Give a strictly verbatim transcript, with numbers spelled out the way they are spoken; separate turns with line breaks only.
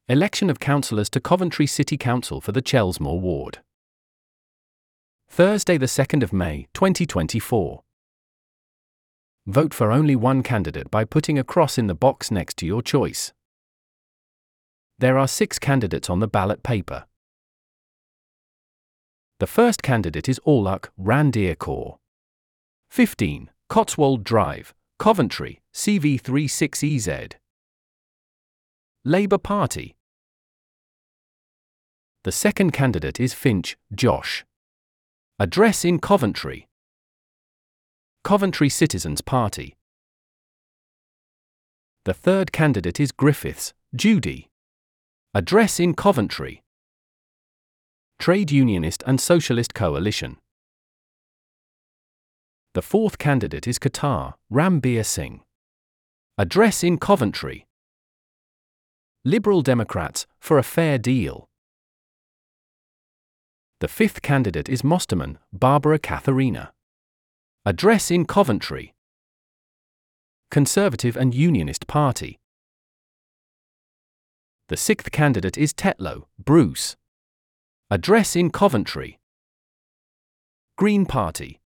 Election of councillors to Coventry City Council for the Chelsmore ward. Thursday, the second of May, twenty twenty-four. Vote for only one candidate by putting a cross in the box next to your choice. There are six candidates on the ballot paper. The first candidate is Aulach Randir Kaur. fifteen, Cotswold Drive, Coventry, C V thirty-six E Z. Labour Party. The second candidate is Finch, Josh. Address in Coventry. Coventry Citizens Party. The third candidate is Griffiths, Judy. Address in Coventry. Trade Unionist and Socialist Coalition. The fourth candidate is Qatar, Rambir Singh. Address in Coventry. Liberal Democrats, for a fair deal. The fifth candidate is Mosterman, Barbara Katharina. Address in Coventry. Conservative and Unionist Party. The sixth candidate is Tetlow, Bruce. Address in Coventry. Green Party.